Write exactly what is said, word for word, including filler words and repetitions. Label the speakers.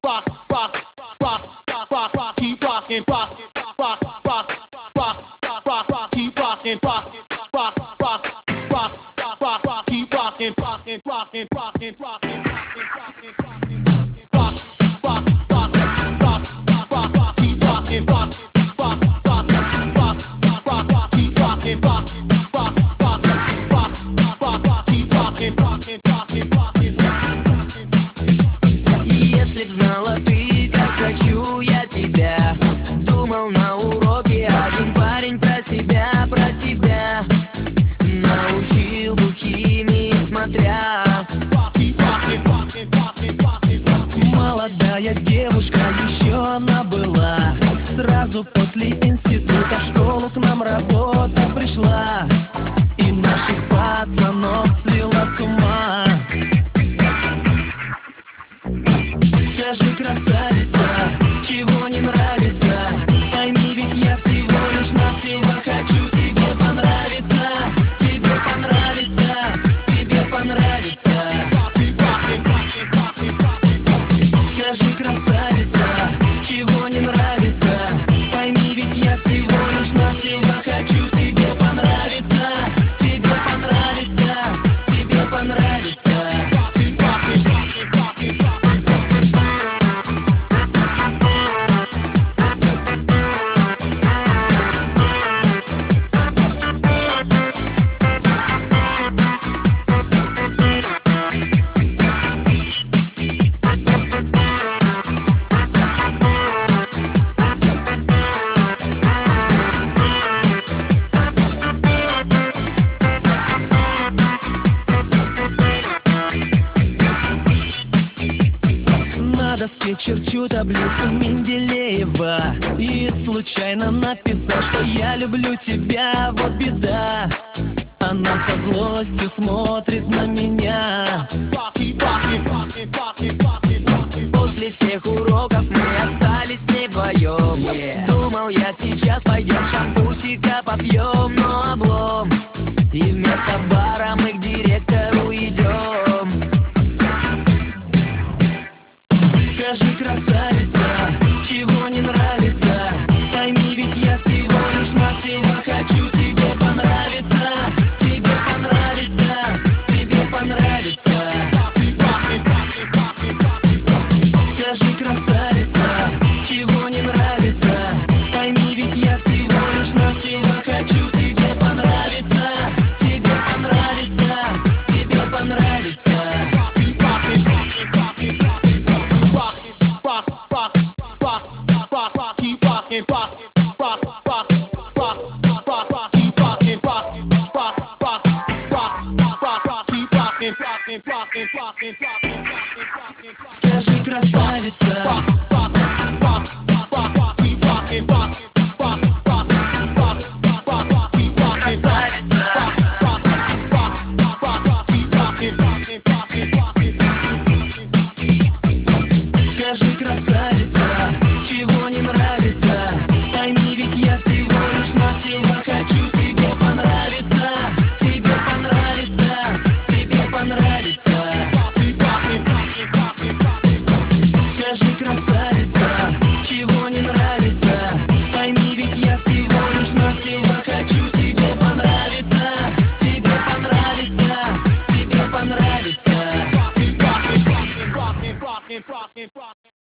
Speaker 1: rock, rock, rock, rock, rock, rock, keep rocking, rock, rock, rock, rock, rock, rock, keep rocking, rock, rock, rock, rock, rock, rock, keep rocking, rocking, rocking, rocking, rocking, rocking, rocking, rock, rock, rock, rock, rock, rock, keep rocking, rock, rock, rock, rock, rock, rock, keep rocking, rock, rock, rock, rock, rock, rock, keep rocking, rocking, rocking, rocking.
Speaker 2: Если б знала ты, как хочу я тебя, думал на уроке один парень про себя, про тебя научил бы химии, смотря. Молодая девушка, еще она была, сразу после института в школу к нам работа пришла, и наших пацанов свела с ума. Скажи, красавица, чего не нравится? Пойми, ведь я всего лишь навсего хочу тебе понравиться, тебе понравится, тебе понравится. Скажи, красавица, чего не нравится? Пойми, ведь я всего лишь навсего хочу тебе понравиться, тебе понравится, тебе понравится. На доске черчу таблицу Менделеева и случайно написал, что я люблю тебя, вот беда. Она со злостью смотрит на меня. После всех уроков мы остались с ней вдвоем. yeah. Думал я, сейчас пойдем шампусика попьем, но облом, и вместо бара мы к директору идем. Скажи, красавица, чего не нравится? Пойми, ведь я всего лишь навсего хочу тебе понравиться, тебе понравится, тебе понравится. Скажи, красавица, чего не нравится? Пойми, ведь я всего лишь навсего хочу тебе понравиться, тебе понравится, тебе понравится. Скажи, красавица, скажи, красавица, чего не нравится? Пойми, ведь я всего лишь навсего хочу тебе понравиться, тебе понравится, тебе понравится. Скажи, красавица, чего не нравится? Пойми, ведь я всего лишь навсего хочу тебе понравиться, тебе понравится, тебе понравится.